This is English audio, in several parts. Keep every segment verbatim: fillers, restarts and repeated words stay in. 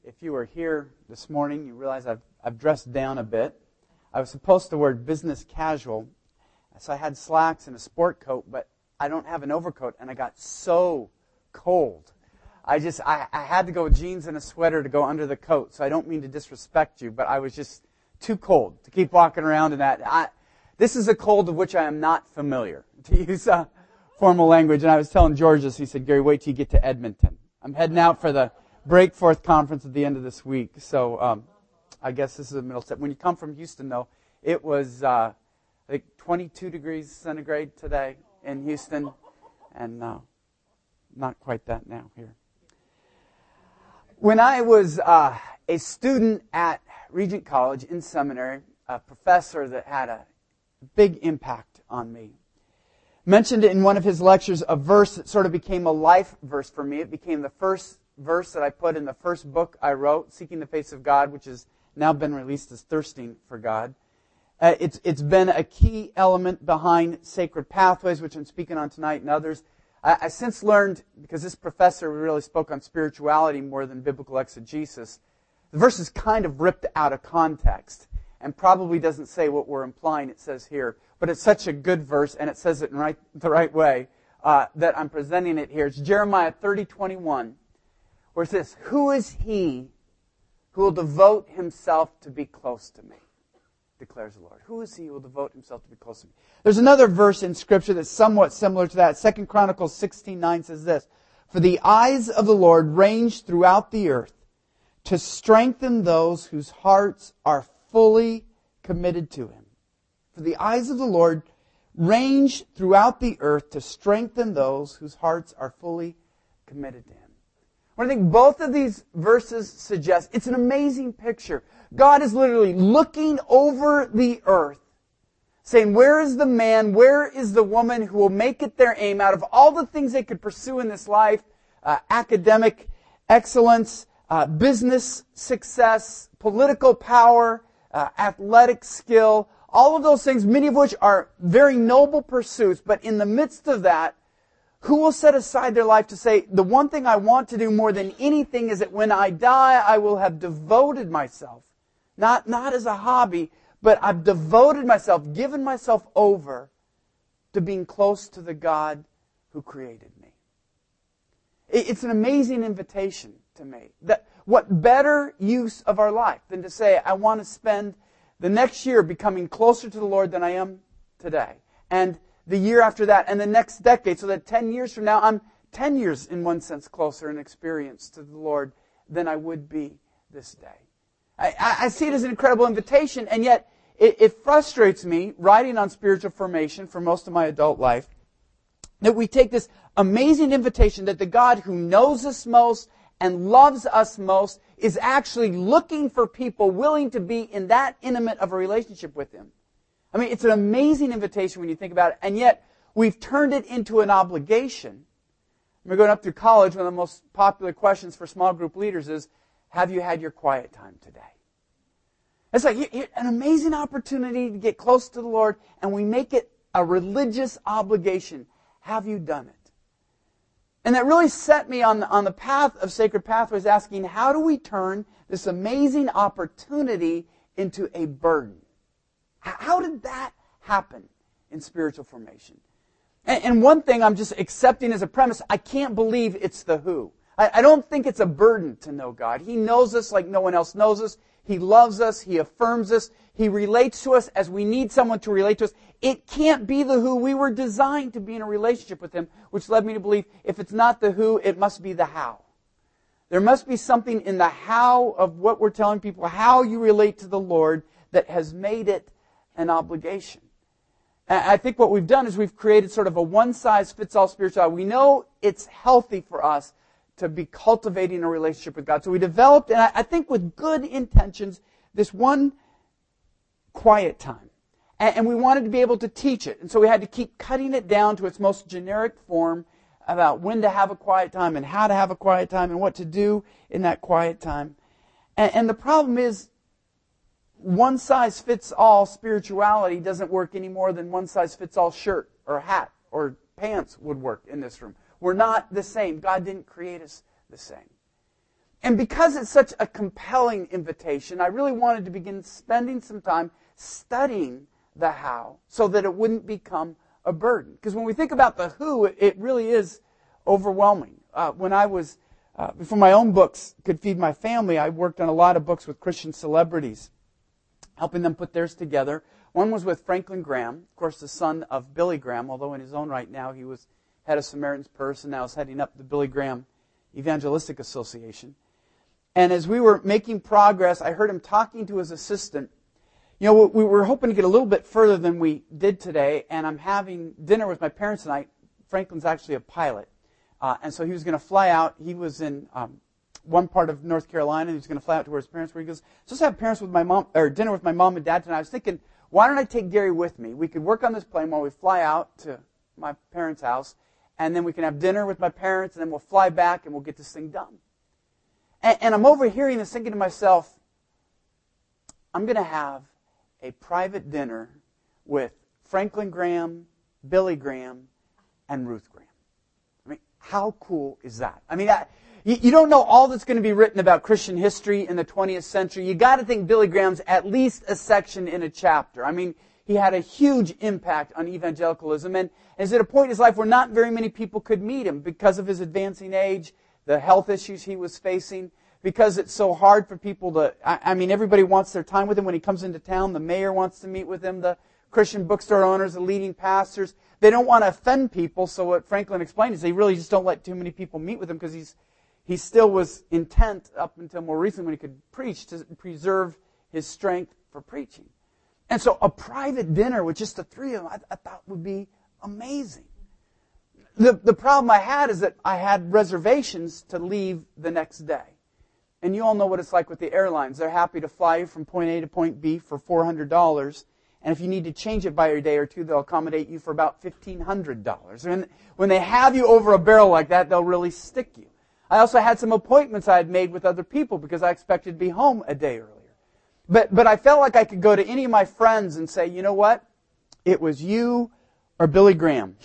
if you were here this morning, you realize I've, I've dressed down a bit. I was supposed to wear business casual, so I had slacks and a sport coat, but I don't have an overcoat, and I got so cold. I just, I, I had to go with jeans and a sweater to go under the coat, so I don't mean to disrespect you, but I was just too cold to keep walking around in that. I, this is a cold of which I am not familiar, to use uh, formal language, and I was telling George this, he said, Gary, wait till you get to Edmonton. I'm heading out for the Breakforth Conference at the end of this week, so um, I guess this is a middle step. When you come from Houston, though, it was, uh, I think, twenty-two degrees centigrade today in Houston, and uh, not quite that now here. When I was uh, a student at Regent College in seminary, a professor that had a big impact on me mentioned in one of his lectures a verse that sort of became a life verse for me. It became the first verse that I put in the first book I wrote, Seeking the Face of God, which has now been released as Thirsting for God. Uh, it's it's been a key element behind Sacred Pathways, which I'm speaking on tonight, and others. I, I since learned, because this professor really spoke on spirituality more than biblical exegesis, the verse is kind of ripped out of context and probably doesn't say what we're implying it says here. But it's such a good verse, and it says it in right, the right way, uh, that I'm presenting it here. It's Jeremiah thirty twenty-one, where it says, "Who is he who will devote himself to be close to me? Declares the Lord. Who is he who will devote himself to be close to me?" There's another verse in Scripture that's somewhat similar to that. Second Chronicles sixteen nine says this, "For the eyes of the Lord range throughout the earth to strengthen those whose hearts are fully committed to Him." For the eyes of the Lord range throughout the earth to strengthen those whose hearts are fully committed to Him. What I think both of these verses suggest, it's an amazing picture. God is literally looking over the earth, saying, where is the man, where is the woman who will make it their aim out of all the things they could pursue in this life, uh, academic excellence, uh, business success, political power, uh, athletic skill, all of those things, many of which are very noble pursuits, but in the midst of that, who will set aside their life to say, the one thing I want to do more than anything is that when I die, I will have devoted myself, not, not as a hobby, but I've devoted myself, given myself over to being close to the God who created me. It's an amazing invitation to me. That what better use of our life than to say, I want to spend the next year becoming closer to the Lord than I am today. And the year after that, and the next decade, so that ten years from now, I'm ten years, in one sense, closer in experience to the Lord than I would be this day. I, I see it as an incredible invitation, and yet it, it frustrates me, writing on spiritual formation for most of my adult life, that we take this amazing invitation that the God who knows us most and loves us most is actually looking for people willing to be in that intimate of a relationship with Him. I mean, it's an amazing invitation when you think about it, and yet we've turned it into an obligation. We're going up through college, one of the most popular questions for small group leaders is, have you had your quiet time today? It's like an amazing opportunity to get close to the Lord, and we make it a religious obligation. Have you done it? And that really set me on the, on the path of Sacred Pathways, asking, how do we turn this amazing opportunity into a burden? How did that happen in spiritual formation? And, and one thing I'm just accepting as a premise, I can't believe it's the who. I, I don't think it's a burden to know God. He knows us like no one else knows us. He loves us. He affirms us. He relates to us as we need someone to relate to us. It can't be the who. We were designed to be in a relationship with Him, which led me to believe if it's not the who, it must be the how. There must be something in the how of what we're telling people, how you relate to the Lord, that has made it an obligation. And I think what we've done is we've created sort of a one-size-fits-all spirituality. We know it's healthy for us to be cultivating a relationship with God. So we developed, and I think with good intentions, this one quiet time. And we wanted to be able to teach it. And so we had to keep cutting it down to its most generic form about when to have a quiet time and how to have a quiet time and what to do in that quiet time. And the problem is, one-size-fits-all spirituality doesn't work any more than one-size-fits-all shirt or hat or pants would work in this room. We're not the same. God didn't create us the same. And because it's such a compelling invitation, I really wanted to begin spending some time studying the how so that it wouldn't become a burden. Because when we think about the who, it really is overwhelming. Uh, when I was, uh, before my own books could feed my family, I worked on a lot of books with Christian celebrities, helping them put theirs together. One was with Franklin Graham, of course the son of Billy Graham, although in his own right now he was head of Samaritan's Purse and now is heading up the Billy Graham Evangelistic Association. And as we were making progress, I heard him talking to his assistant. You know, we were hoping to get a little bit further than we did today, and I'm having dinner with my parents tonight. Franklin's actually a pilot, uh, and so he was going to fly out. He was in um, one part of North Carolina, and he was going to fly out to where his parents were. He goes, "Just have parents with my mom or dinner with my mom and dad tonight." I was thinking, why don't I take Gary with me? We could work on this plane while we fly out to my parents' house, and then we can have dinner with my parents, and then we'll fly back and we'll get this thing done. And, and I'm overhearing this, thinking to myself, I'm going to have a private dinner with Franklin Graham, Billy Graham, and Ruth Graham. I mean, how cool is that? I mean, I, you, you don't know all that's going to be written about Christian history in the twentieth century. You got to think Billy Graham's at least a section in a chapter. I mean, he had a huge impact on evangelicalism, and is at a point in his life where not very many people could meet him because of his advancing age, the health issues he was facing, because it's so hard for people to, I, I mean, everybody wants their time with him when he comes into town. The mayor wants to meet with him, the Christian bookstore owners, the leading pastors. They don't want to offend people, so what Franklin explained is they really just don't let too many people meet with him because he's he still was intent up until more recently when he could preach to preserve his strength for preaching. And so a private dinner with just the three of them, I, I thought would be amazing. The, the problem I had is that I had reservations to leave the next day. And you all know what it's like with the airlines. They're happy to fly you from point A to point B for four hundred dollars. And if you need to change it by a day or two, they'll accommodate you for about fifteen hundred dollars. And when they have you over a barrel like that, they'll really stick you. I also had some appointments I had made with other people because I expected to be home a day earlier. But, but I felt like I could go to any of my friends and say, you know what? It was you or Billy Graham.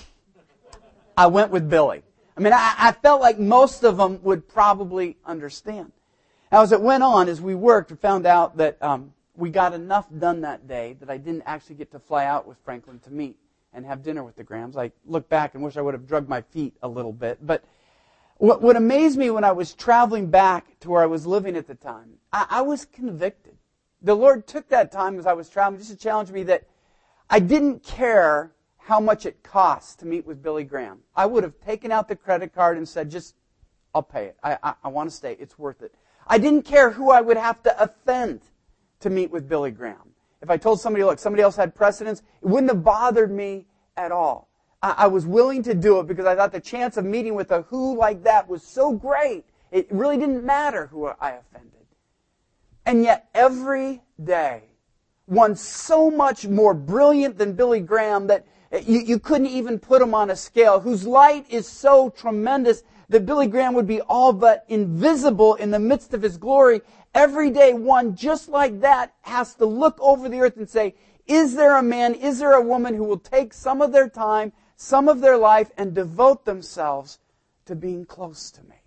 I went with Billy. I mean, I, I felt like most of them would probably understand. Now, as it went on, as we worked, we found out that um, we got enough done that day that I didn't actually get to fly out with Franklin to meet and have dinner with the Grahams. I look back and wish I would have drugged my feet a little bit. But what, what amazed me when I was traveling back to where I was living at the time, I, I was convicted. The Lord took that time as I was traveling just to challenge me that I didn't care how much it cost to meet with Billy Graham. I would have taken out the credit card and said, just, I'll pay it. I, I, I want to stay. It's worth it. I didn't care who I would have to offend to meet with Billy Graham. If I told somebody, look, somebody else had precedence, it wouldn't have bothered me at all. I, I was willing to do it because I thought the chance of meeting with a who like that was so great. It really didn't matter who I offended. And yet every day, one so much more brilliant than Billy Graham that you, you couldn't even put him on a scale, whose light is so tremendous that Billy Graham would be all but invisible in the midst of his glory. Every day, one just like that has to look over the earth and say, is there a man, is there a woman who will take some of their time, some of their life, and devote themselves to being close to me?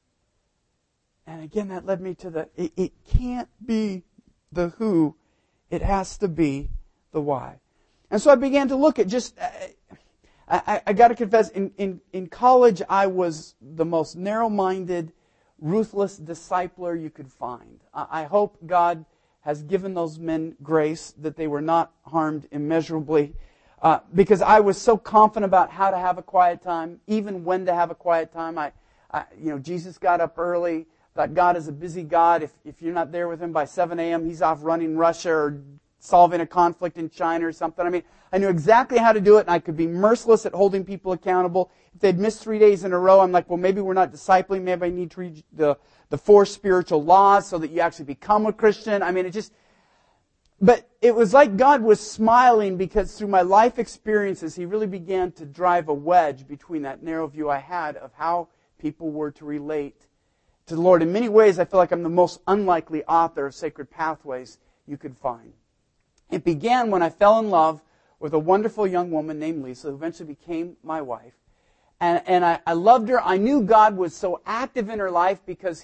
And again, that led me to the, it, it can't be the who, it has to be the why. And so I began to look at just, uh, I, I got to confess, in, in, in college I was the most narrow-minded, ruthless discipler you could find. I, I hope God has given those men grace that they were not harmed immeasurably, uh, because I was so confident about how to have a quiet time, even when to have a quiet time. I, I you know, Jesus got up early. Thought God is a busy God. If if you're not there with Him by seven a.m., He's off running Russia or solving a conflict in China or something. I mean, I knew exactly how to do it, and I could be merciless at holding people accountable. If they'd missed three days in a row, I'm like, well, maybe we're not discipling. Maybe I need to read the, the four spiritual laws so that you actually become a Christian. I mean, it just... But it was like God was smiling because through my life experiences, He really began to drive a wedge between that narrow view I had of how people were to relate to the Lord. In many ways, I feel like I'm the most unlikely author of Sacred Pathways you could find. It began when I fell in love with a wonderful young woman named Lisa, who eventually became my wife. And, and I, I loved her. I knew God was so active in her life because He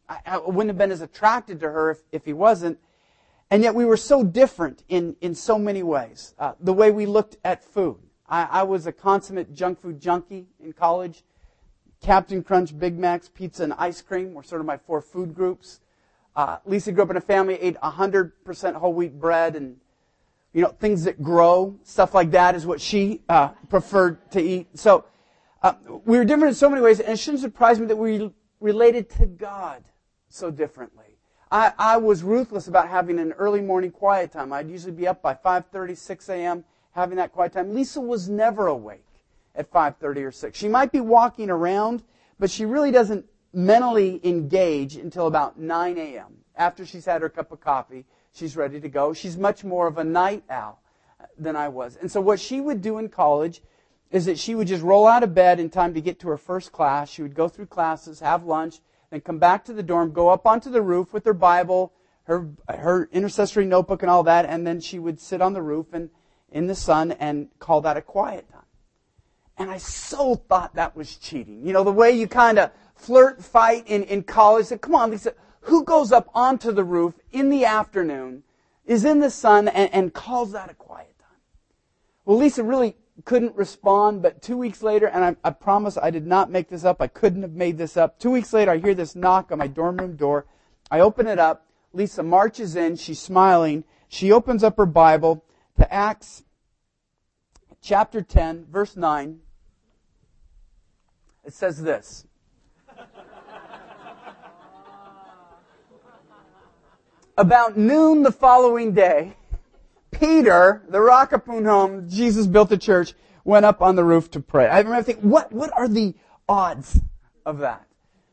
I, I wouldn't have been as attracted to her if, if he wasn't. And yet we were so different in, in so many ways. Uh, the way we looked at food. I, I was a consummate junk food junkie in college. Captain Crunch, Big Macs, pizza, and ice cream were sort of my four food groups. Uh, Lisa grew up in a family, ate one hundred percent whole wheat bread and, you know, things that grow, stuff like that is what she uh, preferred to eat. So uh, we were different in so many ways, and it shouldn't surprise me that we related to God so differently. I, I was ruthless about having an early morning quiet time. I'd usually be up by five thirty, six a.m., having that quiet time. Lisa was never awake at five thirty or six. She might be walking around, but she really doesn't mentally engage until about nine a.m. After she's had her cup of coffee, she's ready to go. She's much more of a night owl than I was. And so what she would do in college is that she would just roll out of bed in time to get to her first class. She would go through classes, have lunch, then come back to the dorm, go up onto the roof with her Bible, her her intercessory notebook and all that, and then she would sit on the roof and in the sun and call that a quiet time. And I so thought that was cheating. You know, the way you kind of flirt, fight in, in college. Said, come on, Lisa, who goes up onto the roof in the afternoon, is in the sun, and, and calls that a quiet time? Well, Lisa really couldn't respond, but two weeks later, and I, I promise I did not make this up, I couldn't have made this up. Two weeks later, I hear this knock on my dorm room door. I open it up. Lisa marches in. She's smiling. She opens up her Bible to Acts chapter ten, verse nine. It says this. About noon the following day, Peter, the rock of Punhom, Jesus built the church, went up on the roof to pray. I remember thinking, what, what are the odds of that?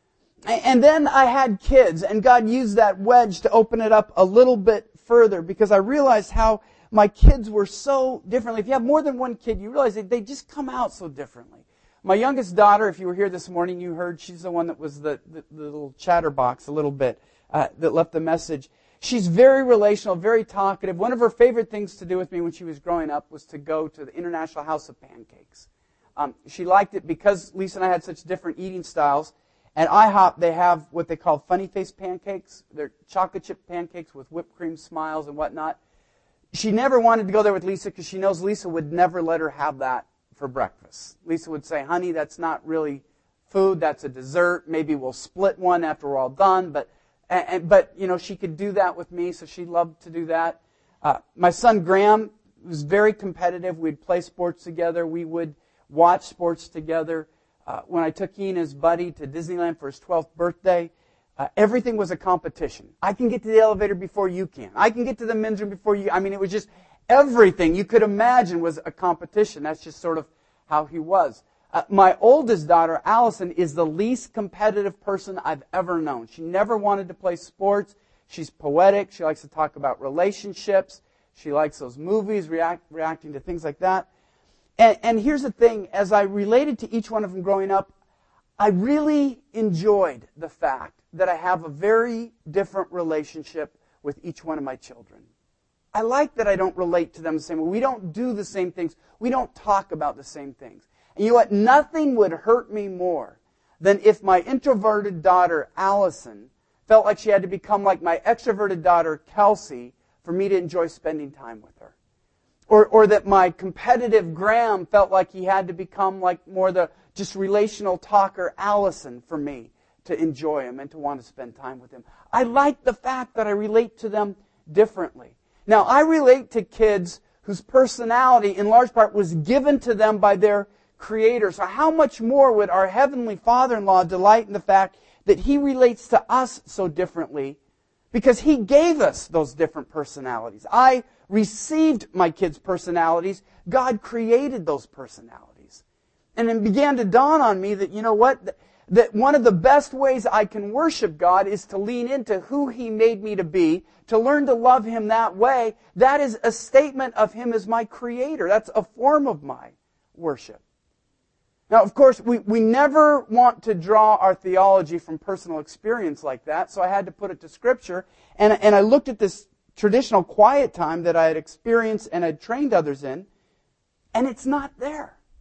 And then I had kids, and God used that wedge to open it up a little bit further, because I realized how my kids were so differently. If you have more than one kid, you realize that they just come out so differently. My youngest daughter, if you were here this morning, you heard she's the one that was the, the, the little chatterbox a little bit, uh, that left the message. She's very relational, very talkative. One of her favorite things to do with me when she was growing up was to go to the International House of Pancakes. Um, she liked it because Lisa and I had such different eating styles. At IHOP, they have what they call funny face pancakes. They're chocolate chip pancakes with whipped cream smiles and whatnot. She never wanted to go there with Lisa because she knows Lisa would never let her have that for breakfast. Lisa would say, honey, that's not really food, that's a dessert. Maybe we'll split one after we're all done, but And, and, but, you know, she could do that with me, so she loved to do that. Uh, my son Graham was very competitive. We'd play sports together. We would watch sports together. Uh, when I took Ian, his buddy, to Disneyland for his twelfth birthday, uh, everything was a competition. I can get to the elevator before you can. I can get to the men's room before you. I mean, it was just everything you could imagine was a competition. That's just sort of how he was. Uh, my oldest daughter, Allison, is the least competitive person I've ever known. She never wanted to play sports. She's poetic. She likes to talk about relationships. She likes those movies, react, reacting to things like that. And, and here's the thing. As I related to each one of them growing up, I really enjoyed the fact that I have a very different relationship with each one of my children. I like that I don't relate to them the same way. We don't do the same things. We don't talk about the same things. And you know what? Nothing would hurt me more than if my introverted daughter, Allison, felt like she had to become like my extroverted daughter, Kelsey, for me to enjoy spending time with her. Or, or that my competitive Graham felt like he had to become like more the just relational talker, Allison, for me to enjoy him and to want to spend time with him. I like the fact that I relate to them differently. Now, I relate to kids whose personality, in large part, was given to them by their Creator. So how much more would our Heavenly Father-in-law delight in the fact that He relates to us so differently because He gave us those different personalities. I received my kids' personalities. God created those personalities. And it began to dawn on me that, you know what, that one of the best ways I can worship God is to lean into who He made me to be, to learn to love Him that way. That is a statement of Him as my Creator. That's a form of my worship. Now, of course, we, we never want to draw our theology from personal experience like that, so I had to put it to Scripture. And, and I looked at this traditional quiet time that I had experienced and had trained others in, and it's not there.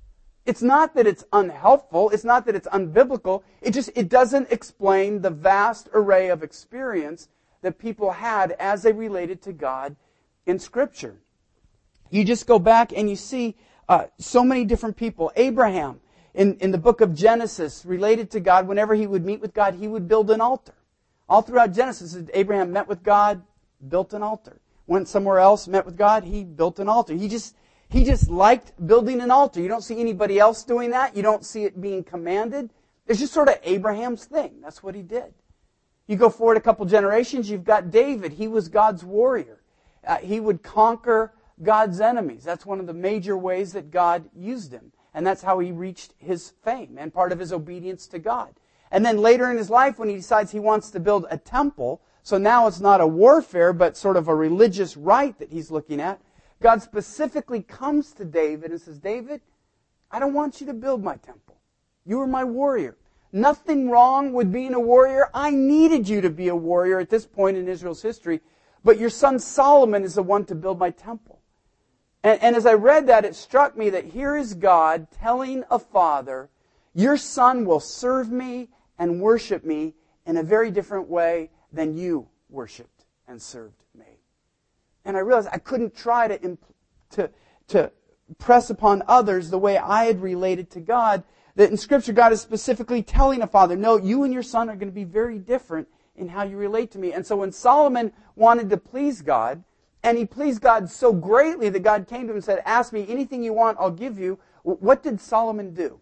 It's not that it's unhelpful. It's not that it's unbiblical. It just, it doesn't explain the vast array of experience that people had as they related to God in Scripture. You just go back and you see uh, so many different people. Abraham, in, in the book of Genesis, related to God. Whenever he would meet with God, he would build an altar. All throughout Genesis, Abraham met with God, built an altar. Went somewhere else, met with God, he built an altar. He just, he just liked building an altar. You don't see anybody else doing that. You don't see it being commanded. It's just sort of Abraham's thing. That's what he did. You go forward a couple generations, you've got David. He was God's warrior. Uh, he would conquer God's enemies. That's one of the major ways that God used him. And that's how he reached his fame and part of his obedience to God. And then later in his life, when he decides he wants to build a temple, so now it's not a warfare, but sort of a religious rite that he's looking at, God specifically comes to David and says, David, I don't want you to build my temple. You are my warrior. Nothing wrong with being a warrior. I needed you to be a warrior at this point in Israel's history, but your son Solomon is the one to build my temple. And, and as I read that, it struck me that here is God telling a father, your son will serve me and worship me in a very different way than you worshipped and served me. And I realized I couldn't try to, impl- to, to press upon others the way I had related to God. That in Scripture, God is specifically telling a father, no, you and your son are going to be very different in how you relate to me. And so when Solomon wanted to please God, and he pleased God so greatly that God came to him and said, ask me anything you want, I'll give you. What did Solomon do?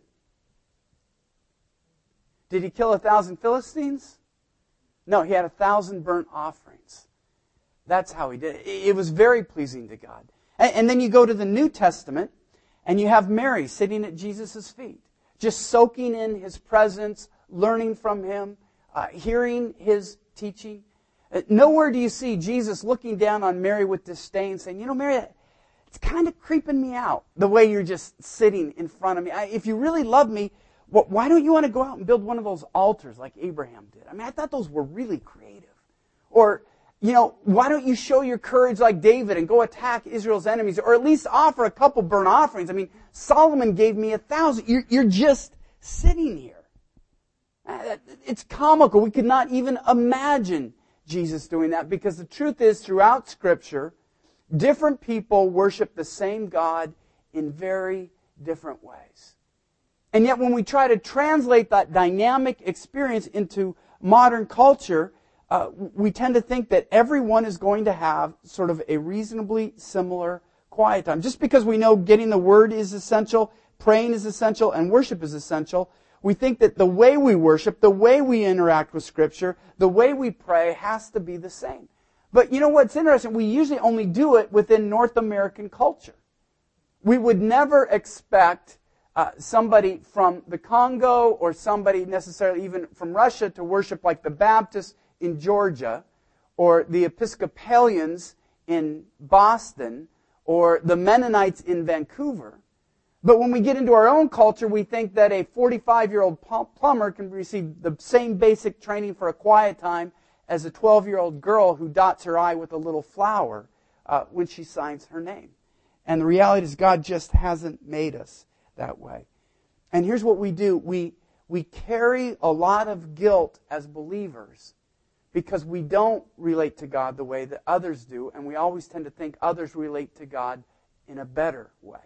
Did he kill a thousand Philistines? No, he had a thousand burnt offerings. That's how he did it. It was very pleasing to God. And then you go to the New Testament, and you have Mary sitting at Jesus' feet, just soaking in His presence, learning from Him, uh, hearing His teaching. Uh, nowhere do you see Jesus looking down on Mary with disdain, saying, you know, Mary, it's kind of creeping me out, the way you're just sitting in front of me. I, if you really love me, why don't you want to go out and build one of those altars like Abraham did? I mean, I thought those were really creative. Or, you know, why don't you show your courage like David and go attack Israel's enemies? Or at least offer a couple burnt offerings. I mean, Solomon gave me a thousand. You're, you're just sitting here. It's comical. We could not even imagine Jesus doing that, because the truth is, throughout Scripture, different people worship the same God in very different ways. And yet when we try to translate that dynamic experience into modern culture, uh, we tend to think that everyone is going to have sort of a reasonably similar quiet time. Just because we know getting the Word is essential, praying is essential, and worship is essential, we think that the way we worship, the way we interact with Scripture, the way we pray has to be the same. But you know what's interesting? We usually only do it within North American culture. We would never expect Uh, somebody from the Congo or somebody necessarily even from Russia to worship like the Baptists in Georgia or the Episcopalians in Boston or the Mennonites in Vancouver. But when we get into our own culture, we think that a forty-five-year-old plumber can receive the same basic training for a quiet time as a twelve-year-old girl who dots her I with a little flower uh, when she signs her name. And the reality is God just hasn't made us that way. And here's what we do. We, we carry a lot of guilt as believers because we don't relate to God the way that others do, and we always tend to think others relate to God in a better way.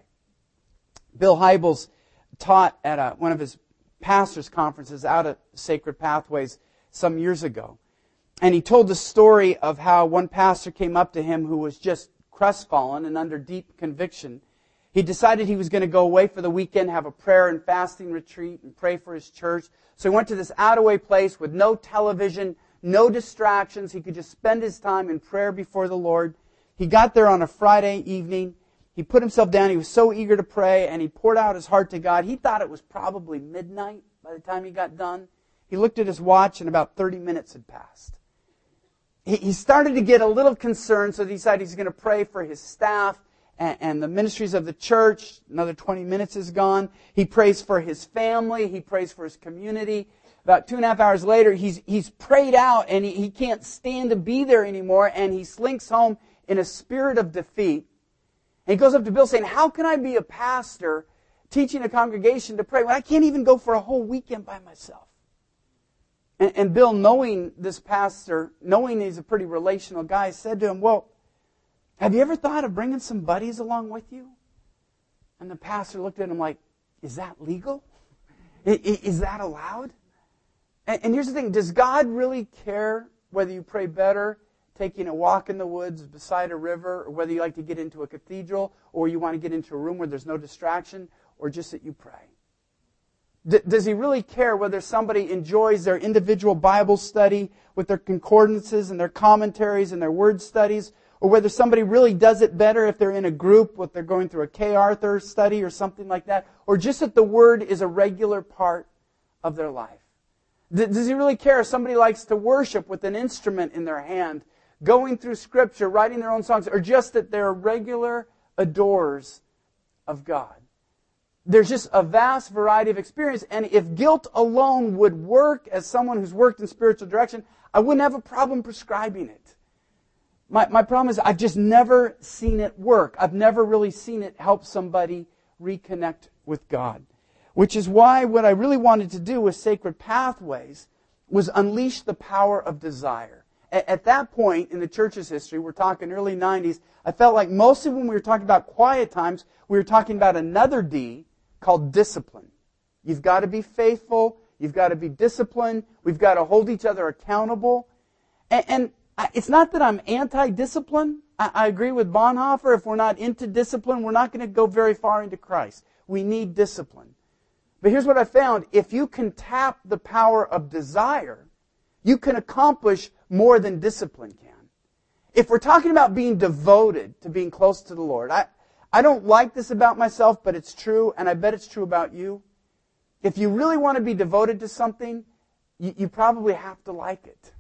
Bill Hybels taught at a, one of his pastors' conferences out at Sacred Pathways some years ago. And he told the story of how one pastor came up to him who was just crestfallen and under deep conviction. He decided he was going to go away for the weekend, have a prayer and fasting retreat, and pray for his church. So he went to this out-of-way place with no television, no distractions. He could just spend his time in prayer before the Lord. He got there on a Friday evening. He put himself down. He was so eager to pray, and he poured out his heart to God. He thought it was probably midnight by the time he got done. He looked at his watch, and about thirty minutes had passed. He, he started to get a little concerned, so he decided he's going to pray for his staff and the ministries of the church. Another twenty minutes is gone. He prays for his family. He prays for his community. About two and a half hours later, he's he's prayed out, and he, he can't stand to be there anymore, and he slinks home in a spirit of defeat. And he goes up to Bill saying, how can I be a pastor teaching a congregation to pray when I can't even go for a whole weekend by myself. And, and Bill, knowing this pastor, knowing he's a pretty relational guy, said to him, well, have you ever thought of bringing some buddies along with you? And the pastor looked at him like, is that legal? Is that allowed? And here's the thing, does God really care whether you pray better taking a walk in the woods beside a river, or whether you like to get into a cathedral, or you want to get into a room where there's no distraction, or just that you pray? D- does He really care whether somebody enjoys their individual Bible study with their concordances and their commentaries and their word studies, or whether somebody really does it better if they're in a group, if they're going through a K. Arthur study or something like that, or just that the Word is a regular part of their life? D- does He really care if somebody likes to worship with an instrument in their hand, going through Scripture, writing their own songs, or just that they're regular adorers of God? There's just a vast variety of experience, and if guilt alone would work as someone who's worked in spiritual direction, I wouldn't have a problem prescribing it. My, my problem is I've just never seen it work. I've never really seen it help somebody reconnect with God. Which is why what I really wanted to do with Sacred Pathways was unleash the power of desire. At, at that point in the church's history, we're talking early nineties, I felt like mostly when we were talking about quiet times, we were talking about another D called discipline. You've got to be faithful. You've got to be disciplined. We've got to hold each other accountable. And, and it's not that I'm anti-discipline. I, I agree with Bonhoeffer. If we're not into discipline, we're not going to go very far into Christ. We need discipline. But here's what I found. If you can tap the power of desire, you can accomplish more than discipline can. If we're talking about being devoted to being close to the Lord, I, I don't like this about myself, but it's true, and I bet it's true about you. If you really want to be devoted to something, you, you probably have to like it.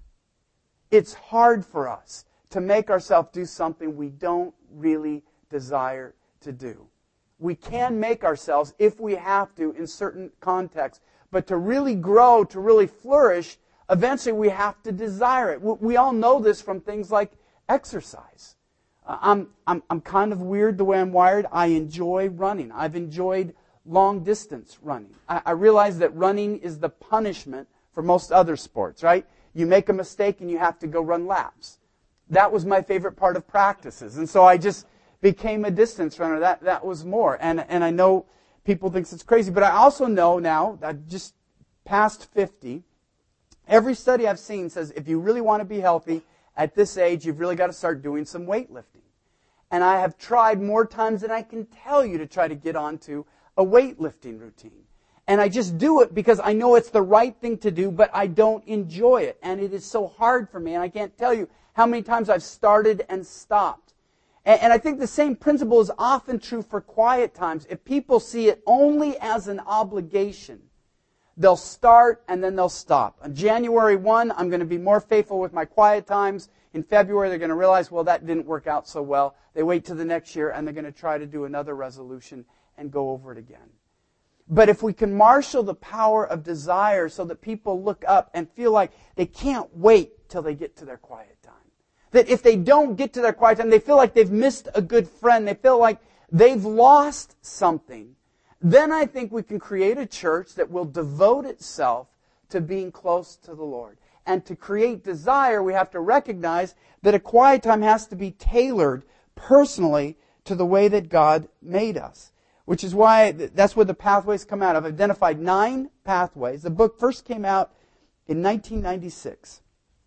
It's hard for us to make ourselves do something we don't really desire to do. We can make ourselves, if we have to, in certain contexts. But to really grow, to really flourish, eventually we have to desire it. We all know this from things like exercise. I'm, I'm, I'm kind of weird the way I'm wired. I enjoy running. I've enjoyed long distance running. I, I realize that running is the punishment for most other sports, right? You make a mistake and you have to go run laps. That was my favorite part of practices. And so I just became a distance runner. That that was more. And and I know people think it's crazy, but I also know now, that just past fifty, every study I've seen says if you really want to be healthy at this age, you've really got to start doing some weightlifting. And I have tried more times than I can tell you to try to get onto a weightlifting routine. And I just do it because I know it's the right thing to do, but I don't enjoy it. And it is so hard for me, and I can't tell you how many times I've started and stopped. And, and I think the same principle is often true for quiet times. If people see it only as an obligation, they'll start and then they'll stop. On January first, I'm going to be more faithful with my quiet times. In February, they're going to realize, well, that didn't work out so well. They wait till the next year, and they're going to try to do another resolution and go over it again. But if we can marshal the power of desire so that people look up and feel like they can't wait till they get to their quiet time. That if they don't get to their quiet time, they feel like they've missed a good friend. They feel like they've lost something. Then I think we can create a church that will devote itself to being close to the Lord. And to create desire, we have to recognize that a quiet time has to be tailored personally to the way that God made us. Which is why, that's where the pathways come out. I've identified nine pathways. The book first came out in nineteen ninety-six.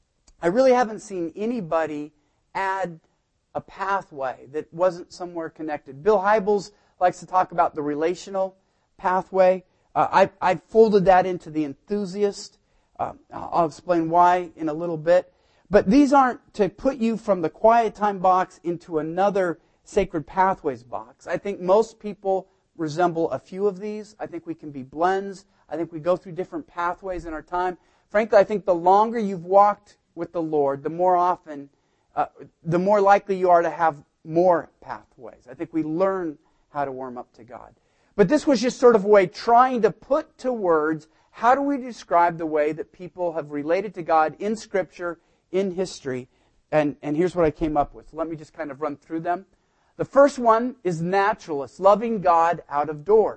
I really haven't seen anybody add a pathway that wasn't somewhere connected. Bill Hybels likes to talk about the relational pathway. Uh, I, I folded that into the enthusiast. Uh, I'll explain why in a little bit. But these aren't to put you from the quiet time box into another Sacred Pathways box. I think most people resemble a few of these. I think we can be blends. I think we go through different pathways in our time. Frankly, I think the longer you've walked with the Lord, the more often, uh, the more likely you are to have more pathways. I think we learn how to warm up to God. But this was just sort of a way trying to put to words, how do we describe the way that people have related to God in Scripture, in history? And, and here's what I came up with. Let me just kind of run through them. The first one is naturalist, loving God out of doors.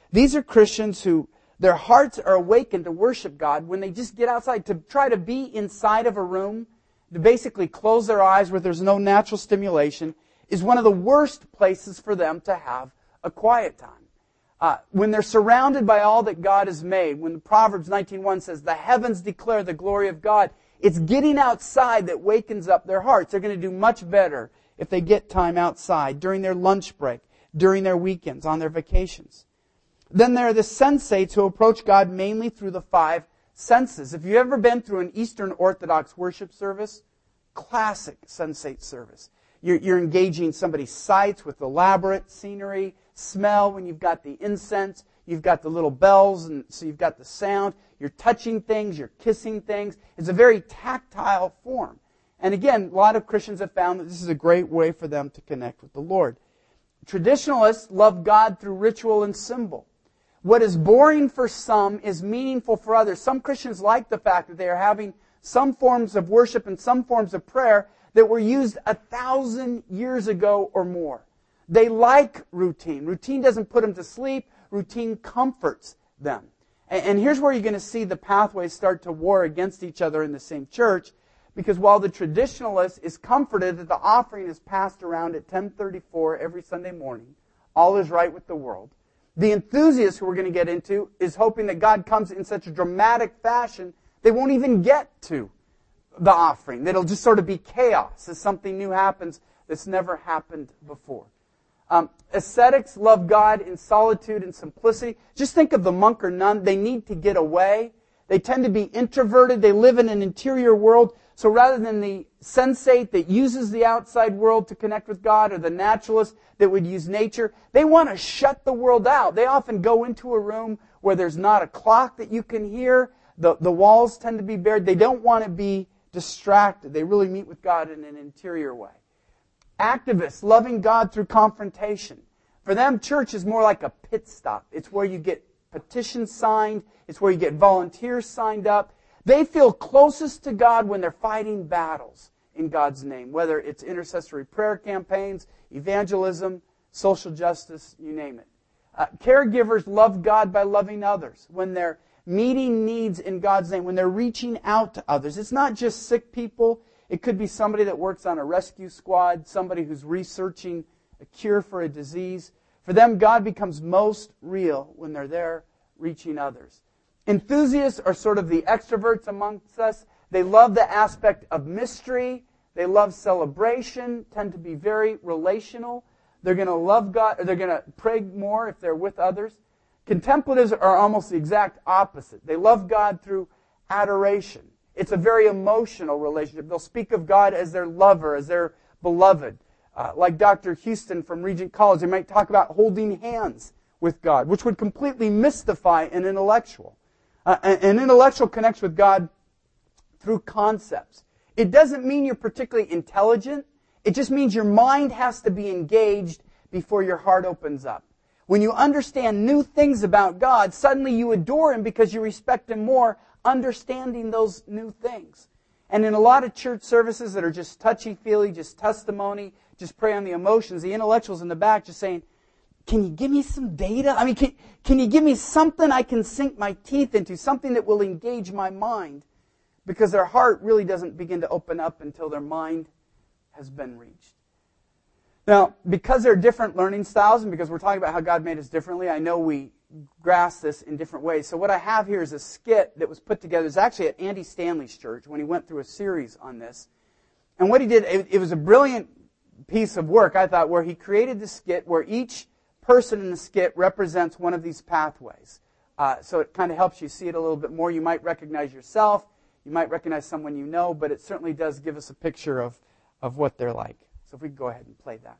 These are Christians who their hearts are awakened to worship God when they just get outside. To try to be inside of a room, to basically close their eyes where there's no natural stimulation, is one of the worst places for them to have a quiet time. Uh, when they're surrounded by all that God has made, when Proverbs nineteen one says, the heavens declare the glory of God, it's getting outside that wakens up their hearts. They're going to do much better if they get time outside during their lunch break, during their weekends, on their vacations. Then there are the sensates who approach God mainly through the five senses. If you've ever been through an Eastern Orthodox worship service, classic sensate service. You're, you're engaging somebody's sights with elaborate scenery, smell when you've got the incense, you've got the little bells, and so you've got the sound. You're touching things, you're kissing things. It's a very tactile form. And again, a lot of Christians have found that this is a great way for them to connect with the Lord. Traditionalists love God through ritual and symbol. What is boring for some is meaningful for others. Some Christians like the fact that they are having some forms of worship and some forms of prayer that were used a thousand years ago or more. They like routine. Routine doesn't put them to sleep. Routine comforts them. And here's where you're going to see the pathways start to war against each other in the same church, because while the traditionalist is comforted that the offering is passed around at ten thirty-four every Sunday morning, all is right with the world, the enthusiast who we're going to get into is hoping that God comes in such a dramatic fashion they won't even get to the offering. That it'll just sort of be chaos as something new happens that's never happened before. Um, ascetics love God in solitude and simplicity. Just think of the monk or nun. They need to get away. They tend to be introverted. They live in an interior world. So rather than the sensate that uses the outside world to connect with God, or the naturalist that would use nature, they want to shut the world out. They often go into a room where there's not a clock that you can hear. The, the walls tend to be bared. They don't want to be distracted. They really meet with God in an interior way. Activists, loving God through confrontation. For them, church is more like a pit stop. It's where you get petitions signed. It's where you get volunteers signed up. They feel closest to God when they're fighting battles in God's name, whether it's intercessory prayer campaigns, evangelism, social justice, you name it. Uh, caregivers love God by loving others. When they're meeting needs in God's name, when they're reaching out to others. It's not just sick people. It could be somebody that works on a rescue squad, somebody who's researching a cure for a disease. For them, God becomes most real when they're there reaching others. Enthusiasts are sort of the extroverts amongst us. They love the aspect of mystery. They love celebration, tend to be very relational. They're going to love God, or they're going to pray more if they're with others. Contemplatives are almost the exact opposite. They love God through adoration. It's a very emotional relationship. They'll speak of God as their lover, as their beloved. Uh, like Doctor Houston from Regent College, they might talk about holding hands with God, which would completely mystify an intellectual. Uh, an intellectual connects with God through concepts. It doesn't mean you're particularly intelligent. It just means your mind has to be engaged before your heart opens up. When you understand new things about God, suddenly you adore Him because you respect Him more, understanding those new things. And in a lot of church services that are just touchy-feely, just testimony, just pray on the emotions, the intellectuals in the back just saying, can you give me some data? I mean, can, can you give me something I can sink my teeth into, something that will engage my mind? Because their heart really doesn't begin to open up until their mind has been reached. Now, because there are different learning styles, and because we're talking about how God made us differently, I know we grasp this in different ways. So what I have here is a skit that was put together. It's actually at Andy Stanley's church when he went through a series on this. And what he did, it, it was a brilliant piece of work, I thought, where he created this skit where each person in the skit represents one of these pathways. Uh, so it kind of helps you see it a little bit more. You might recognize yourself. You might recognize someone you know, but it certainly does give us a picture of, of what they're like. So if we could go ahead and play that.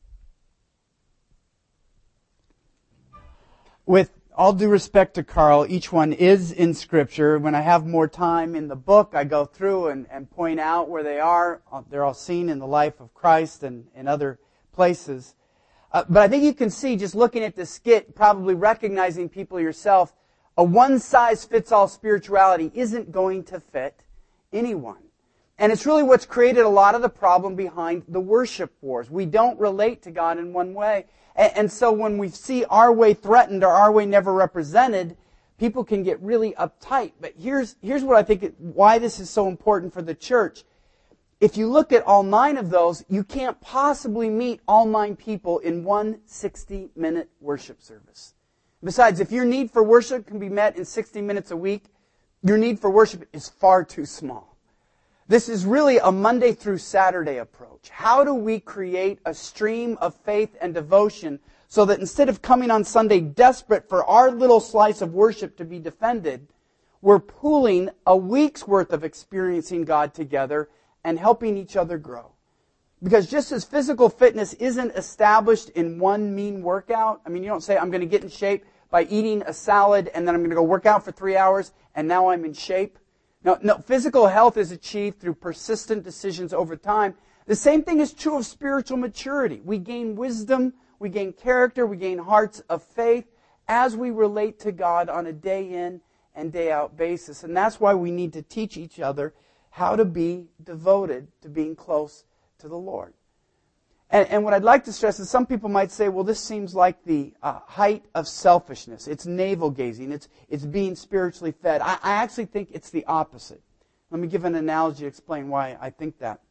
With all due respect to Carl, each one is in Scripture. When I have more time in the book, I go through and, and point out where they are. They're all seen in the life of Christ and in other places. Uh, but I think you can see, just looking at the skit, probably recognizing people yourself, a one-size-fits-all spirituality isn't going to fit anyone. And it's really what's created a lot of the problem behind the worship wars. We don't relate to God in one way. And, and so when we see our way threatened or our way never represented, people can get really uptight. But here's, here's what I think, it, why this is so important for the church. If you look at all nine of those, you can't possibly meet all nine people in one sixty-minute worship service. Besides, if your need for worship can be met in sixty minutes a week, your need for worship is far too small. This is really a Monday through Saturday approach. How do we create a stream of faith and devotion so that instead of coming on Sunday desperate for our little slice of worship to be defended, we're pooling a week's worth of experiencing God together and helping each other grow? Because just as physical fitness isn't established in one mean workout, I mean, you don't say, I'm going to get in shape by eating a salad and then I'm going to go work out for three hours and now I'm in shape. No, no, physical health is achieved through persistent decisions over time. The same thing is true of spiritual maturity. We gain wisdom, we gain character, we gain hearts of faith as we relate to God on a day in and day out basis. And that's why we need to teach each other how to be devoted to being close to the Lord. And, and what I'd like to stress is some people might say, well, this seems like the uh, height of selfishness. It's navel-gazing. It's, it's being spiritually fed. I, I actually think it's the opposite. Let me give an analogy to explain why I think that.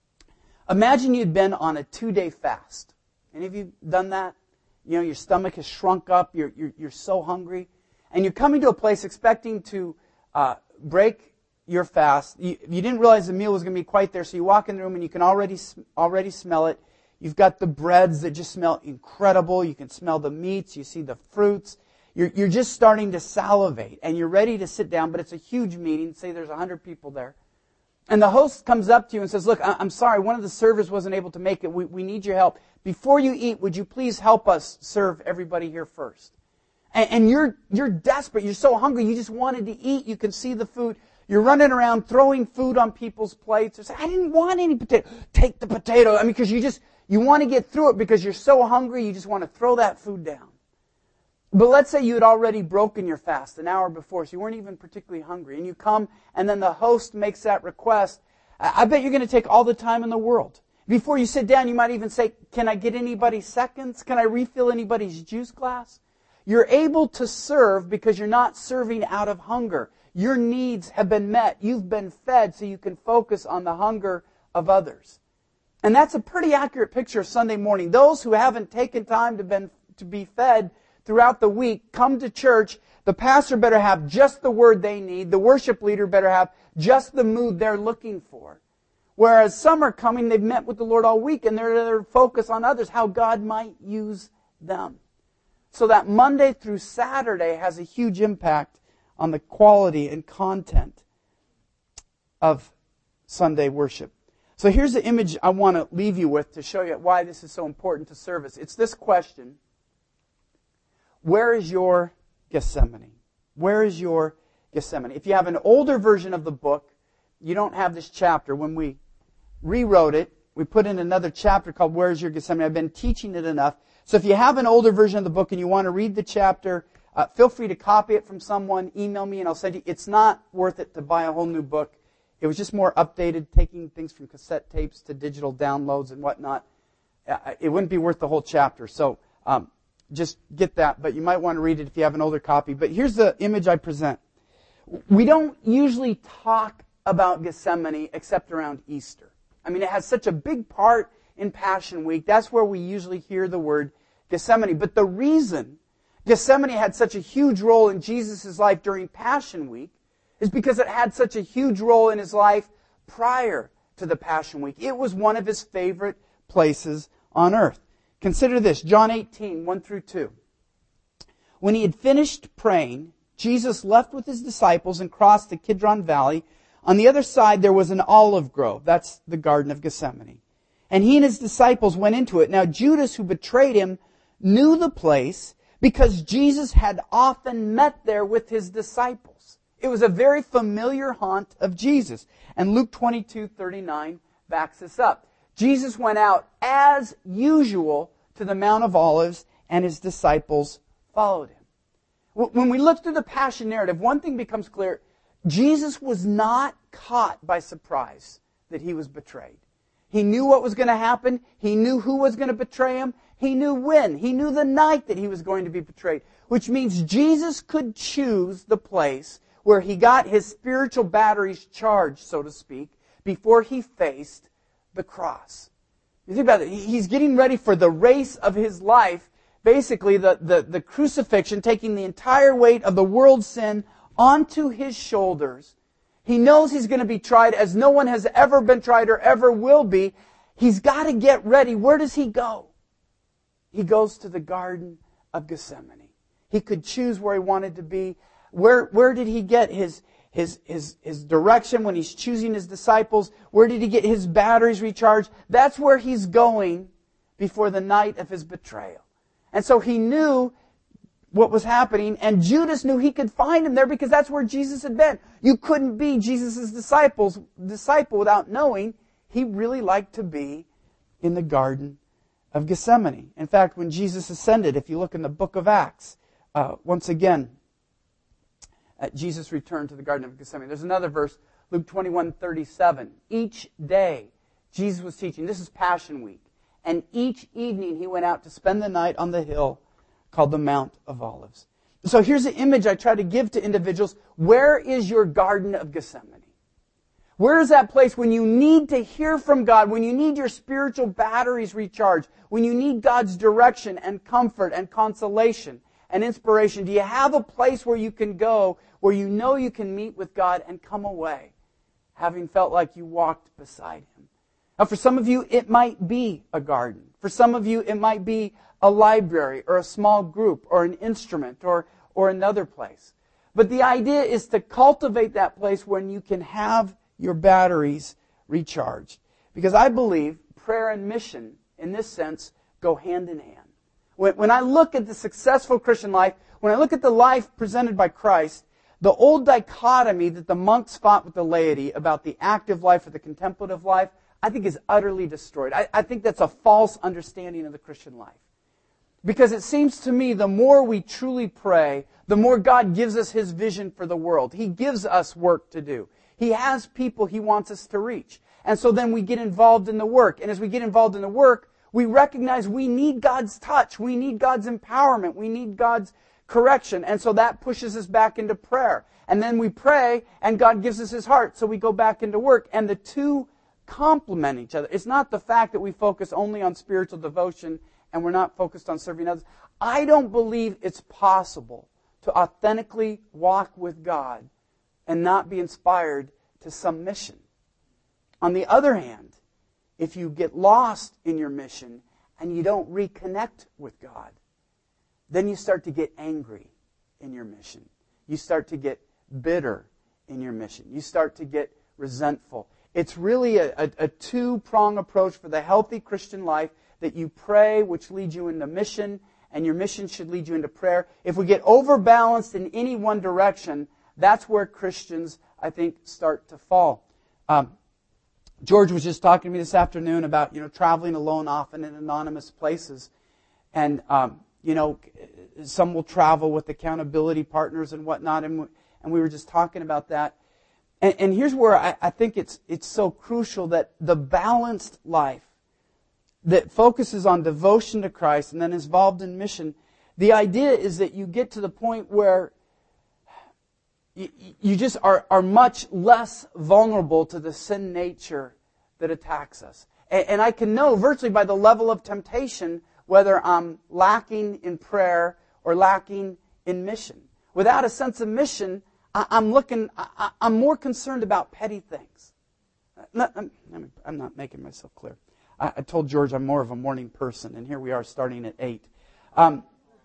Imagine you'd been on a two-day fast. Any of you done that? You know, your stomach has shrunk up. You're, you're, you're so hungry. And you're coming to a place expecting to uh, break your fast. You, you didn't realize the meal was going to be quite there, so you walk in the room and you can already already smell it. You've got the breads that just smell incredible. You can smell the meats. You see the fruits. You're, you're just starting to salivate, and you're ready to sit down, but it's a huge meeting. Say there's one hundred people there. And the host comes up to you and says, look, I'm sorry, one of the servers wasn't able to make it. We, we need your help. Before you eat, would you please help us serve everybody here first? And, and you're, you're desperate. You're so hungry. You just wanted to eat. You can see the food. You're running around throwing food on people's plates. You're saying, I didn't want any potato. Take the potato. I mean, because you just, you want to get through it because you're so hungry, you just want to throw that food down. But let's say you had already broken your fast an hour before, so you weren't even particularly hungry. And you come, and then the host makes that request. I bet you're going to take all the time in the world. Before you sit down, you might even say, can I get anybody's seconds? Can I refill anybody's juice glass? You're able to serve because you're not serving out of hunger. Your needs have been met. You've been fed so you can focus on the hunger of others. And that's a pretty accurate picture of Sunday morning. Those who haven't taken time to, been, to be fed throughout the week come to church. The pastor better have just the word they need. The worship leader better have just the mood they're looking for. Whereas some are coming, they've met with the Lord all week, and they're, they're focused on others, how God might use them. So that Monday through Saturday has a huge impact on the quality and content of Sunday worship. So here's the image I want to leave you with to show you why this is so important to service. It's this question: where is your Gethsemane? Where is your Gethsemane? If you have an older version of the book, you don't have this chapter. When we rewrote it, we put in another chapter called Where is Your Gethsemane? I've been teaching it enough. So if you have an older version of the book and you want to read the chapter, uh, feel free to copy it from someone, email me, and I'll send you. It's not worth it to buy a whole new book. It was just more updated, taking things from cassette tapes to digital downloads and whatnot. Uh, it wouldn't be worth the whole chapter. So um, just get that, but you might want to read it if you have an older copy. But here's the image I present. We don't usually talk about Gethsemane except around Easter. I mean, it has such a big part in Passion Week. That's where we usually hear the word Gethsemane. But the reason Gethsemane had such a huge role in Jesus' life during Passion Week is because it had such a huge role in his life prior to the Passion Week. It was one of his favorite places on earth. Consider this, John eighteen, one through two. When he had finished praying, Jesus left with his disciples and crossed the Kidron Valley. On the other side, there was an olive grove. That's the Garden of Gethsemane. And he and his disciples went into it. Now, Judas, who betrayed him, knew the place because Jesus had often met there with his disciples. It was a very familiar haunt of Jesus. And Luke twenty-two thirty-nine backs this up. Jesus went out as usual to the Mount of Olives, and his disciples followed him. When we look through the Passion narrative, one thing becomes clear. Jesus was not caught by surprise that he was betrayed. He knew what was going to happen. He knew who was going to betray him. He knew when. He knew the night that he was going to be betrayed. Which means Jesus could choose the place where he got his spiritual batteries charged, so to speak, before he faced the cross. You think about it. He's getting ready for the race of his life. Basically, the, the, the crucifixion, taking the entire weight of the world's sin onto his shoulders. He knows he's going to be tried as no one has ever been tried or ever will be. He's got to get ready. Where does he go? He goes to the Garden of Gethsemane. He could choose where he wanted to be. Where, where did he get his, his, his, his direction when he's choosing his disciples? Where did he get his batteries recharged? That's where he's going before the night of his betrayal. And so he knew what was happening, and Judas knew he could find him there because that's where Jesus had been. You couldn't be Jesus' disciples, disciple without knowing he really liked to be in the Garden of Gethsemane. In fact, when Jesus ascended, if you look in the book of Acts, uh, once again, uh, Jesus returned to the Garden of Gethsemane. There's another verse, Luke twenty-one thirty-seven. Each day, Jesus was teaching. This is Passion Week. And each evening he went out to spend the night on the hill called the Mount of Olives. So here's the image I try to give to individuals. Where is your Garden of Gethsemane? Where is that place when you need to hear from God, when you need your spiritual batteries recharged, when you need God's direction and comfort and consolation and inspiration? Do you have a place where you can go, where you know you can meet with God and come away, having felt like you walked beside Him? Now, for some of you, it might be a garden. For some of you, it might be a library or a small group or an instrument or, or another place. But the idea is to cultivate that place when you can have your batteries recharged. Because I believe prayer and mission, in this sense, go hand in hand. When, when I look at the successful Christian life, when I look at the life presented by Christ, the old dichotomy that the monks fought with the laity about the active life or the contemplative life, I think is utterly destroyed. I, I think that's a false understanding of the Christian life. Because it seems to me the more we truly pray, the more God gives us His vision for the world. He gives us work to do. He has people He wants us to reach. And so then we get involved in the work. And as we get involved in the work, we recognize we need God's touch. We need God's empowerment. We need God's correction. And so that pushes us back into prayer. And then we pray, and God gives us His heart. So we go back into work. And the two complement each other. It's not the fact that we focus only on spiritual devotion and we're not focused on serving others. I don't believe it's possible to authentically walk with God and not be inspired to some mission. On the other hand, if you get lost in your mission and you don't reconnect with God, then you start to get angry in your mission. You start to get bitter in your mission. You start to get resentful. It's really a, a, a two-prong approach for the healthy Christian life, that you pray, which leads you into mission, and your mission should lead you into prayer. If we get overbalanced in any one direction, that's where Christians, I think, start to fall. Um, George was just talking to me this afternoon about, you know, traveling alone often in anonymous places. And, um, you know, some will travel with accountability partners and whatnot, and we, and we were just talking about that. And, and here's where I, I think it's it's so crucial that the balanced life that focuses on devotion to Christ and then is involved in mission, the idea is that you get to the point where you, you just are, are much less vulnerable to the sin nature that attacks us. And, and I can know virtually by the level of temptation whether I'm lacking in prayer or lacking in mission. Without a sense of mission, I, I'm looking. I, I'm more concerned about petty things. Not, I'm, I'm not making myself clear. I told George I'm more of a morning person, and here we are starting at eight. Um,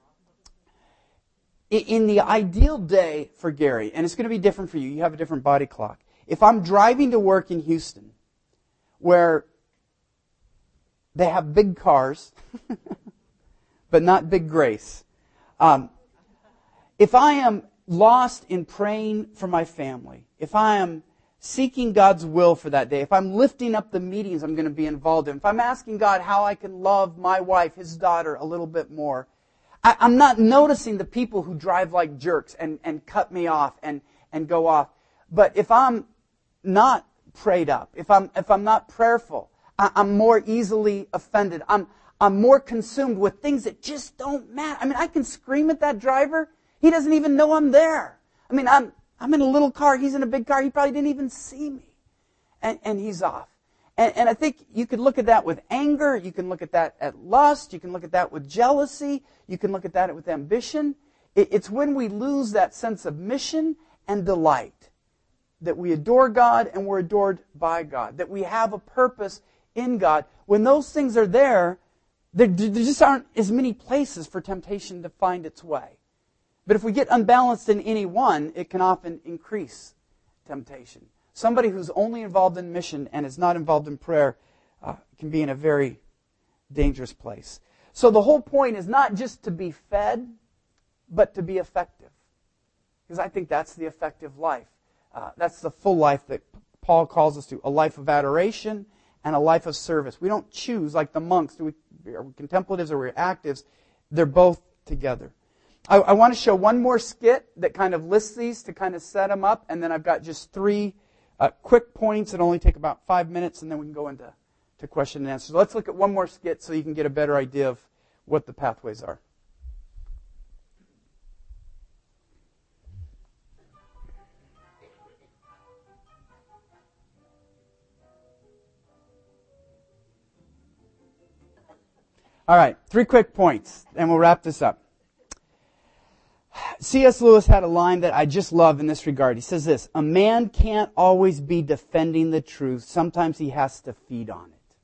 in the ideal day for Gary, and it's going to be different for you, you have a different body clock. If I'm driving to work in Houston, where they have big cars, but not big grace, um, if I am lost in praying for my family, if I am seeking God's will for that day, if I'm lifting up the meetings I'm going to be involved in, if I'm asking God how I can love my wife, His daughter, a little bit more, I, I'm not noticing the people who drive like jerks and, and cut me off and, and go off. But if I'm not prayed up, if I'm if I'm not prayerful, I, I'm more easily offended. I'm I'm more consumed with things that just don't matter. I mean, I can scream at that driver. He doesn't even know I'm there. I mean, I'm I'm in a little car. He's in a big car. He probably didn't even see me. And, and he's off. And, and I think you could look at that with anger. You can look at that at lust. You can look at that with jealousy. You can look at that with ambition. It, it's when we lose that sense of mission and delight that we adore God and we're adored by God, that we have a purpose in God. When those things are there, there, there just aren't as many places for temptation to find its way. But if we get unbalanced in any one, it can often increase temptation. Somebody who's only involved in mission and is not involved in prayer uh, can be in a very dangerous place. So the whole point is not just to be fed, but to be effective. Because I think that's the effective life. Uh, that's the full life that Paul calls us to. A life of adoration and a life of service. We don't choose like the monks. Do we, are we contemplatives or we're actives? They're both together. I, I want to show one more skit that kind of lists these to kind of set them up. And then I've got just three uh, quick points that only take about five minutes. And then we can go into to question and answer. So let's look at one more skit so you can get a better idea of what the pathways are. All right, three quick points, and we'll wrap this up. C S Lewis had a line that I just love in this regard. He says this, a man can't always be defending the truth. Sometimes he has to feed on it.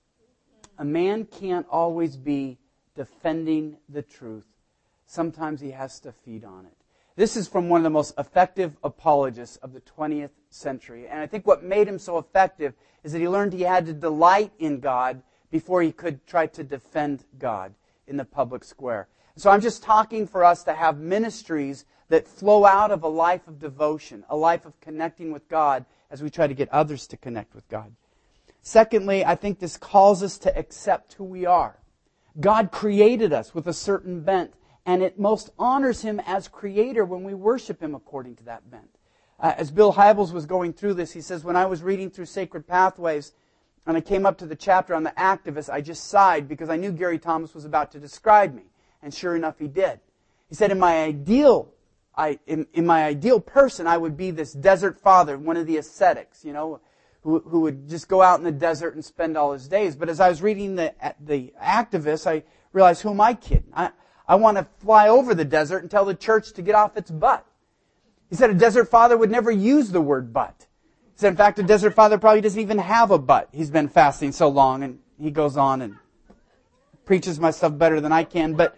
A man can't always be defending the truth. Sometimes he has to feed on it. This is from one of the most effective apologists of the twentieth century. And I think what made him so effective is that he learned he had to delight in God before he could try to defend God in the public square. So I'm just talking for us to have ministries that flow out of a life of devotion, a life of connecting with God as we try to get others to connect with God. Secondly, I think this calls us to accept who we are. God created us with a certain bent, and it most honors Him as Creator when we worship Him according to that bent. Uh, as Bill Hybels was going through this, he says, when I was reading through Sacred Pathways, and I came up to the chapter on the activists, I just sighed because I knew Gary Thomas was about to describe me. And sure enough, he did. He said, in my ideal, I, in, in my ideal person, I would be this desert father, one of the ascetics, you know, who, who would just go out in the desert and spend all his days. But as I was reading the, the activists, I realized, who am I kidding? I, I want to fly over the desert and tell the church to get off its butt. He said a desert father would never use the word butt. He said, in fact, a desert father probably doesn't even have a butt. He's been fasting so long, and he goes on and preaches my stuff better than I can. But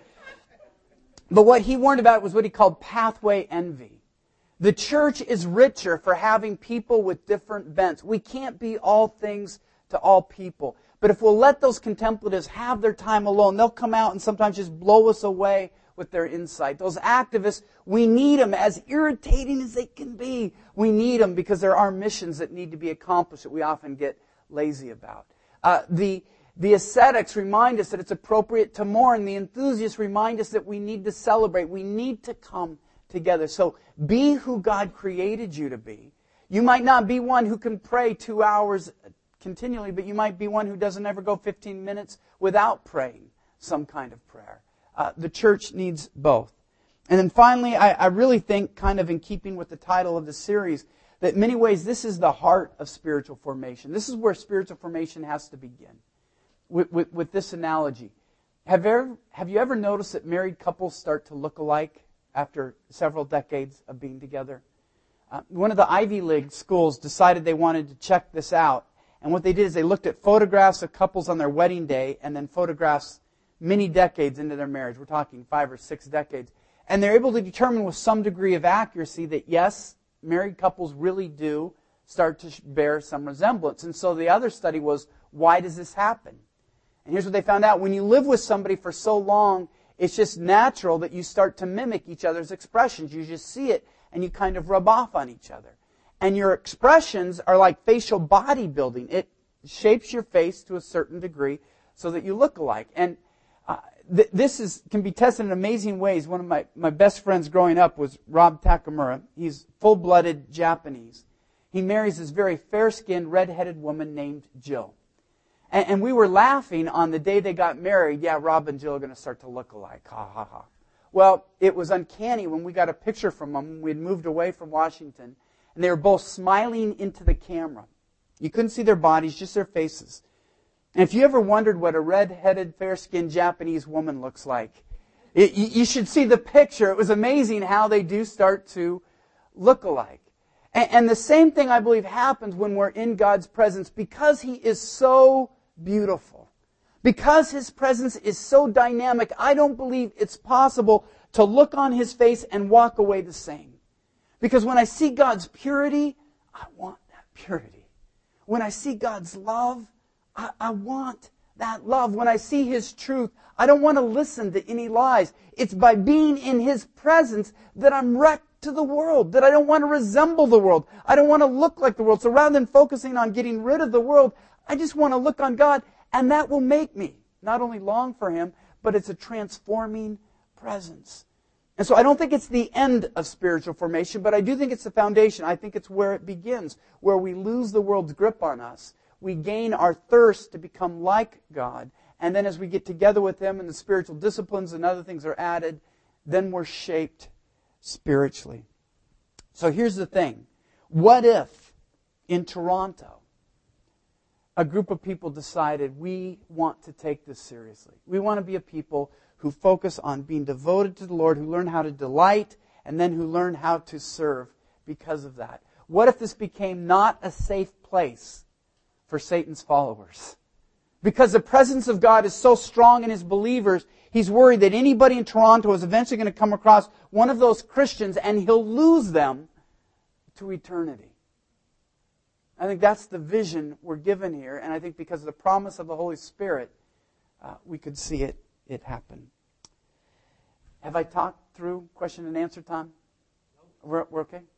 But what he warned about was what he called pathway envy. The church is richer for having people with different bents. We can't be all things to all people. But if we'll let those contemplatives have their time alone, they'll come out and sometimes just blow us away with their insight. Those activists, we need them, as irritating as they can be. We need them because there are missions that need to be accomplished that we often get lazy about. Uh, the The ascetics remind us that it's appropriate to mourn. The enthusiasts remind us that we need to celebrate. We need to come together. So be who God created you to be. You might not be one who can pray two hours continually, but you might be one who doesn't ever go fifteen minutes without praying some kind of prayer. Uh, the church needs both. And then finally, I, I really think, kind of in keeping with the title of the series, that in many ways this is the heart of spiritual formation. This is where spiritual formation has to begin. With, with, with this analogy, have you, ever, have you ever noticed that married couples start to look alike after several decades of being together? Uh, one of the Ivy League schools decided they wanted to check this out, and what they did is they looked at photographs of couples on their wedding day and then photographs many decades into their marriage. We're talking five or six decades. And they're able to determine with some degree of accuracy that, yes, married couples really do start to bear some resemblance. And so the other study was, why does this happen? And here's what they found out. When you live with somebody for so long, it's just natural that you start to mimic each other's expressions. You just see it, and you kind of rub off on each other. And your expressions are like facial bodybuilding. It shapes your face to a certain degree so that you look alike. And uh, th- this is can be tested in amazing ways. One of my, my best friends growing up was Rob Takamura. He's full-blooded Japanese. he marries this very fair-skinned, red-headed woman named Jill. And, and we were laughing on the day they got married. Yeah, Rob and Jill are going to start to look alike. Ha, ha, ha. Well, it was uncanny when we got a picture from them. We had moved away from Washington. And they were both smiling into the camera. You couldn't see their bodies, just their faces. And if you ever wondered what a red-headed, fair-skinned Japanese woman looks like, it, you should see the picture. It was amazing how they do start to look alike. And, and the same thing, I believe, happens when we're in God's presence because He is so beautiful. Because His presence is so dynamic, I don't believe it's possible to look on His face and walk away the same. Because when I see God's purity, I want that purity. When I see God's love, I, I want that love. When I see His truth, I don't want to listen to any lies. It's by being in His presence that I'm wrecked to the world, that I don't want to resemble the world. I don't want to look like the world. So rather than focusing on getting rid of the world, I just want to look on God, and that will make me not only long for Him, but it's a transforming presence. And so I don't think it's the end of spiritual formation, but I do think it's the foundation. I think it's where it begins, where we lose the world's grip on us. We gain our thirst to become like God. And then as we get together with Him and the spiritual disciplines and other things are added, then we're shaped spiritually. So here's the thing. What if in Toronto, a group of people decided we want to take this seriously? We want to be a people who focus on being devoted to the Lord, who learn how to delight, and then who learn how to serve because of that. What if this became not a safe place for Satan's followers? Because the presence of God is so strong in His believers, he's worried that anybody in Toronto is eventually going to come across one of those Christians and he'll lose them to eternity. I think that's the vision we're given here, and I think because of the promise of the Holy Spirit, uh, we could see it, it happen. Have I talked through question and answer time? We're, we're okay?